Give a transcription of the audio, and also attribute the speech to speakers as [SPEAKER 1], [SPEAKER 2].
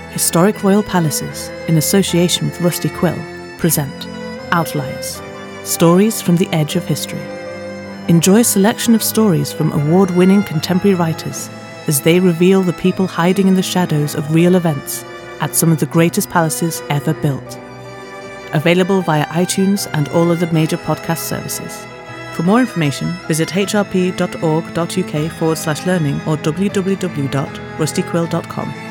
[SPEAKER 1] Historic Royal Palaces, in association with Rusty Quill, present Outliers, Stories from the Edge of History. Enjoy a selection of stories from award-winning contemporary writers as they reveal the people hiding in the shadows of real events at some of the greatest palaces ever built. Available via iTunes and all other major podcast services. For more information, visit hrp.org.uk/learning or www.rustyquill.com.